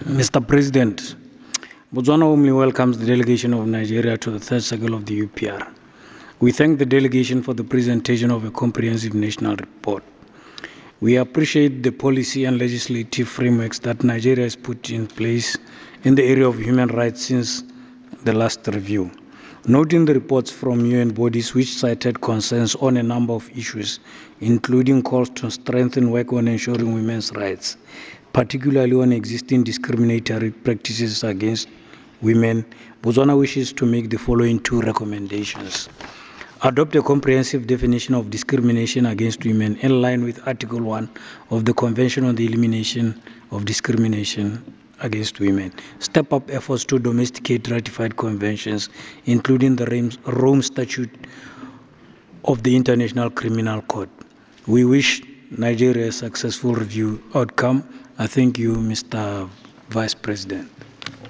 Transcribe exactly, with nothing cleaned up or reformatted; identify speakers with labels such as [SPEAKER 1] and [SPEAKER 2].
[SPEAKER 1] Mister President, Botswana warmly welcomes the delegation of Nigeria to the third cycle of the U P R. We thank the delegation for the presentation of a comprehensive national report. We appreciate the policy and legislative frameworks that Nigeria has put in place in the area of human rights since the last review. Noting the reports from U N bodies which cited concerns on a number of issues, including calls to strengthen work on ensuring women's rights, particularly on existing discriminatory practices against women, Botswana wishes to make the following two recommendations. Adopt a comprehensive definition of discrimination against women in line with Article one of the Convention on the Elimination of Discrimination against Women. Step up efforts to domesticate ratified conventions, including the Rome Statute of the International Criminal Court. We wish Nigeria a successful review outcome. I thank you, Mister Vice President.